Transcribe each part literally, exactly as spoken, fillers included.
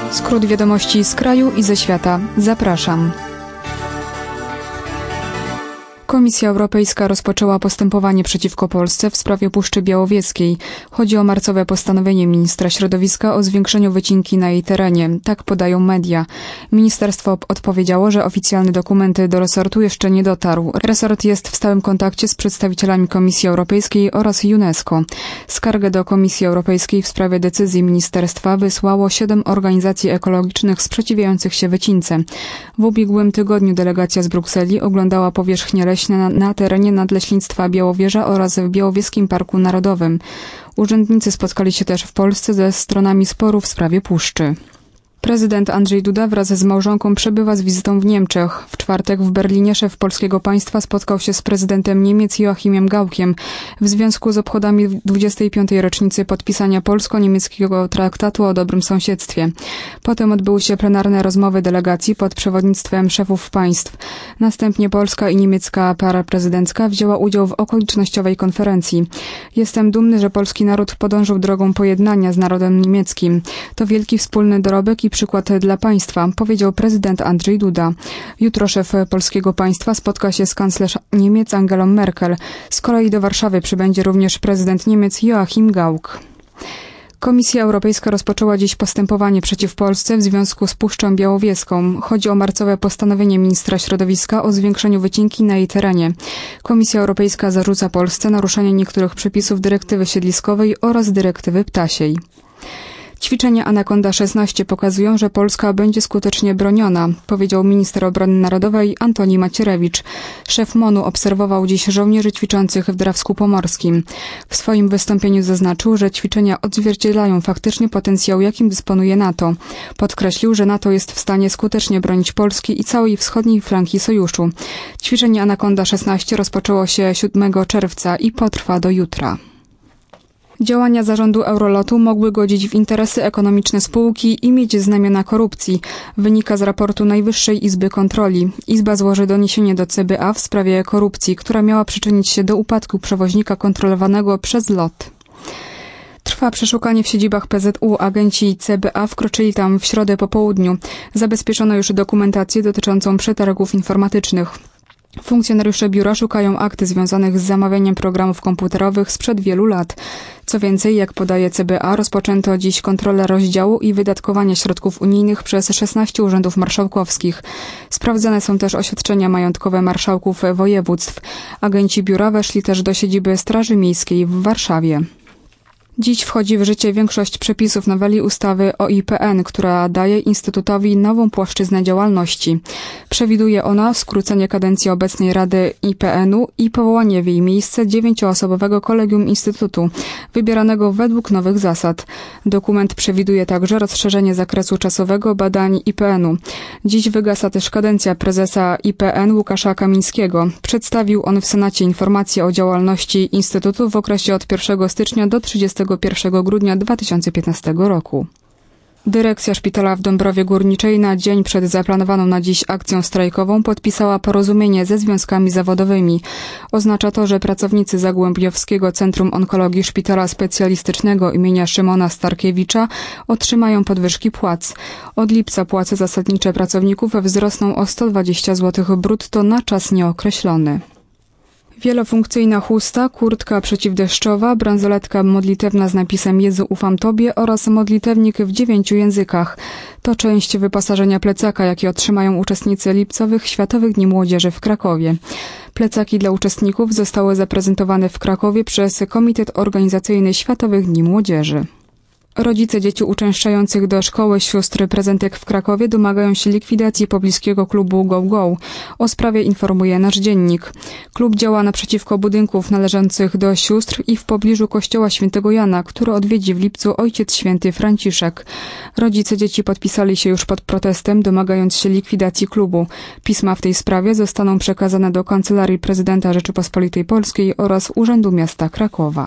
Skrót wiadomości z kraju i ze świata. Zapraszam. Komisja Europejska rozpoczęła postępowanie przeciwko Polsce w sprawie Puszczy Białowieskiej. Chodzi o marcowe postanowienie ministra środowiska o zwiększeniu wycinki na jej terenie. Tak podają media. Ministerstwo odpowiedziało, że oficjalny dokument do resortu jeszcze nie dotarł. Resort jest w stałym kontakcie z przedstawicielami Komisji Europejskiej oraz UNESCO. Skargę do Komisji Europejskiej w sprawie decyzji ministerstwa wysłało siedem organizacji ekologicznych sprzeciwiających się wycince. W ubiegłym tygodniu delegacja z Brukseli oglądała powierzchnię leśne Na, na terenie Nadleśnictwa Białowieża oraz w Białowieskim Parku Narodowym. Urzędnicy spotkali się też w Polsce ze stronami sporu w sprawie puszczy. Prezydent Andrzej Duda wraz z małżonką przebywa z wizytą w Niemczech. W czwartek w Berlinie szef polskiego państwa spotkał się z prezydentem Niemiec Joachimem Gauckiem w związku z obchodami dwudziestej piątej rocznicy podpisania polsko-niemieckiego traktatu o dobrym sąsiedztwie. Potem odbyły się plenarne rozmowy delegacji pod przewodnictwem szefów państw. Następnie polska i niemiecka para prezydencka wzięła udział w okolicznościowej konferencji. Jestem dumny, że polski naród podążył drogą pojednania z narodem niemieckim. To wielki wspólny dorobek i przykład dla państwa, powiedział prezydent Andrzej Duda. Jutro szef polskiego państwa spotka się z kanclerz Niemiec Angelą Merkel. Z kolei do Warszawy przybędzie również prezydent Niemiec Joachim Gauck. Komisja Europejska rozpoczęła dziś postępowanie przeciw Polsce w związku z Puszczą Białowieską. Chodzi o marcowe postanowienie ministra środowiska o zwiększeniu wycinki na jej terenie. Komisja Europejska zarzuca Polsce naruszenie niektórych przepisów dyrektywy siedliskowej oraz dyrektywy ptasiej. Ćwiczenia Anakonda szesnaście pokazują, że Polska będzie skutecznie broniona, powiedział minister obrony narodowej Antoni Macierewicz. Szef MON-u obserwował dziś żołnierzy ćwiczących w Drawsku Pomorskim. W swoim wystąpieniu zaznaczył, że ćwiczenia odzwierciedlają faktycznie potencjał, jakim dysponuje NATO. Podkreślił, że NATO jest w stanie skutecznie bronić Polski i całej wschodniej flanki sojuszu. Ćwiczenie Anakonda szesnaście rozpoczęło się siódmego czerwca i potrwa do jutra. Działania zarządu Eurolotu mogły godzić w interesy ekonomiczne spółki i mieć znamiona korupcji, wynika z raportu Najwyższej Izby Kontroli. Izba złoży doniesienie do C B A w sprawie korupcji, która miała przyczynić się do upadku przewoźnika kontrolowanego przez LOT. Trwa przeszukanie w siedzibach P Z U. Agenci C B A wkroczyli tam w środę po południu. Zabezpieczono już dokumentację dotyczącą przetargów informatycznych. Funkcjonariusze biura szukają akt związanych z zamawianiem programów komputerowych sprzed wielu lat. Co więcej, jak podaje C B A, rozpoczęto dziś kontrolę rozdziału i wydatkowania środków unijnych przez szesnaście urzędów marszałkowskich. Sprawdzane są też oświadczenia majątkowe marszałków województw. Agenci biura weszli też do siedziby Straży Miejskiej w Warszawie. Dziś wchodzi w życie większość przepisów noweli ustawy o I P N, która daje Instytutowi nową płaszczyznę działalności. Przewiduje ona skrócenie kadencji obecnej Rady I P N-u i powołanie w jej miejsce dziewięcioosobowego kolegium Instytutu, wybieranego według nowych zasad. Dokument przewiduje także rozszerzenie zakresu czasowego badań I P N-u. Dziś wygasa też kadencja prezesa I P N Łukasza Kamińskiego. Przedstawił on w Senacie informację o działalności Instytutu w okresie od pierwszego stycznia do trzydziestego pierwszego grudnia dwa tysiące piętnastego roku. Dyrekcja szpitala w Dąbrowie Górniczej na dzień przed zaplanowaną na dziś akcją strajkową podpisała porozumienie ze związkami zawodowymi. Oznacza to, że pracownicy Zagłębiowskiego Centrum Onkologii Szpitala Specjalistycznego imienia Szymona Starkiewicza otrzymają podwyżki płac. Od lipca płace zasadnicze pracowników wzrosną o sto dwadzieścia złotych brutto na czas nieokreślony. Wielofunkcyjna chusta, kurtka przeciwdeszczowa, bransoletka modlitewna z napisem Jezu ufam Tobie oraz modlitewnik w dziewięciu językach. To część wyposażenia plecaka, jaki otrzymają uczestnicy lipcowych Światowych Dni Młodzieży w Krakowie. Plecaki dla uczestników zostały zaprezentowane w Krakowie przez Komitet Organizacyjny Światowych Dni Młodzieży. Rodzice dzieci uczęszczających do szkoły sióstr Prezentek w Krakowie domagają się likwidacji pobliskiego klubu Go Go. O sprawie informuje nasz dziennik. Klub działa naprzeciwko budynków należących do sióstr i w pobliżu kościoła Świętego Jana, który odwiedzi w lipcu Ojciec Święty Franciszek. Rodzice dzieci podpisali się już pod protestem, domagając się likwidacji klubu. Pisma w tej sprawie zostaną przekazane do Kancelarii Prezydenta Rzeczypospolitej Polskiej oraz Urzędu Miasta Krakowa.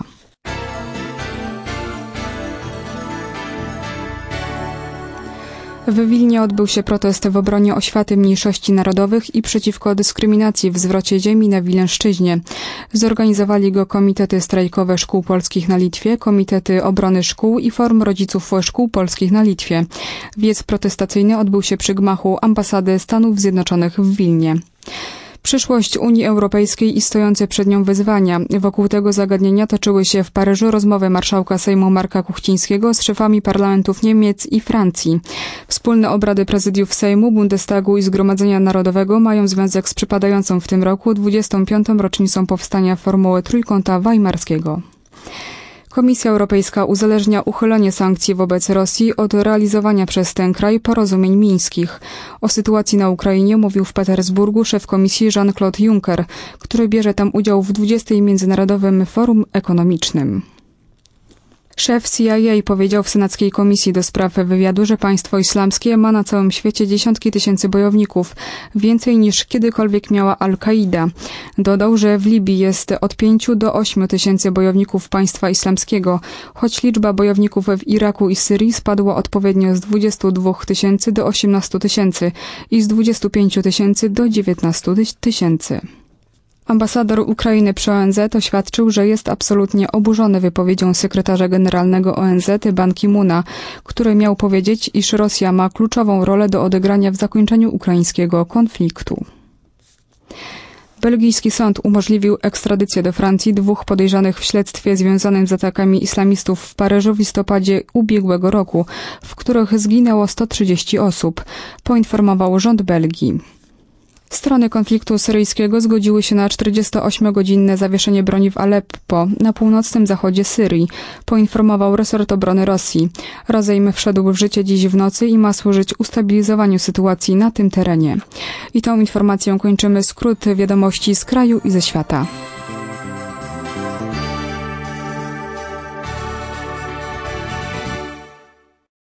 W Wilnie odbył się protest w obronie oświaty mniejszości narodowych i przeciwko dyskryminacji w zwrocie ziemi na Wileńszczyźnie. Zorganizowali go komitety strajkowe szkół polskich na Litwie, komitety obrony szkół i forum rodziców szkół polskich na Litwie. Wiec protestacyjny odbył się przy gmachu ambasady Stanów Zjednoczonych w Wilnie. Przyszłość Unii Europejskiej i stojące przed nią wyzwania. Wokół tego zagadnienia toczyły się w Paryżu rozmowy marszałka Sejmu Marka Kuchcińskiego z szefami parlamentów Niemiec i Francji. Wspólne obrady prezydiów Sejmu, Bundestagu i Zgromadzenia Narodowego mają związek z przypadającą w tym roku dwudziestą piątą rocznicą powstania formuły Trójkąta Weimarskiego. Komisja Europejska uzależnia uchylenie sankcji wobec Rosji od realizowania przez ten kraj porozumień mińskich. O sytuacji na Ukrainie mówił w Petersburgu szef komisji Jean-Claude Juncker, który bierze tam udział w dwudziestym Międzynarodowym Forum Ekonomicznym. Szef C I A powiedział w Senackiej Komisji do Spraw Wywiadu, że państwo islamskie ma na całym świecie dziesiątki tysięcy bojowników, więcej niż kiedykolwiek miała Al-Kaida. Dodał, że w Libii jest od pięciu do ośmiu tysięcy bojowników państwa islamskiego, choć liczba bojowników w Iraku i Syrii spadła odpowiednio z dwudziestu dwóch tysięcy do osiemnastu tysięcy i z dwudziestu pięciu tysięcy do dziewiętnastu tysięcy. Ambasador Ukrainy przy O N Z oświadczył, że jest absolutnie oburzony wypowiedzią sekretarza generalnego O N Z Ban Ki-moona, który miał powiedzieć, iż Rosja ma kluczową rolę do odegrania w zakończeniu ukraińskiego konfliktu. Belgijski sąd umożliwił ekstradycję do Francji dwóch podejrzanych w śledztwie związanym z atakami islamistów w Paryżu w listopadzie ubiegłego roku, w których zginęło sto trzydzieści osób, poinformował rząd Belgii. Strony konfliktu syryjskiego zgodziły się na czterdziestoośmiogodzinne zawieszenie broni w Aleppo, na północnym zachodzie Syrii, poinformował resort obrony Rosji. Rozejm wszedł w życie dziś w nocy i ma służyć ustabilizowaniu sytuacji na tym terenie. I tą informacją kończymy skrót wiadomości z kraju i ze świata.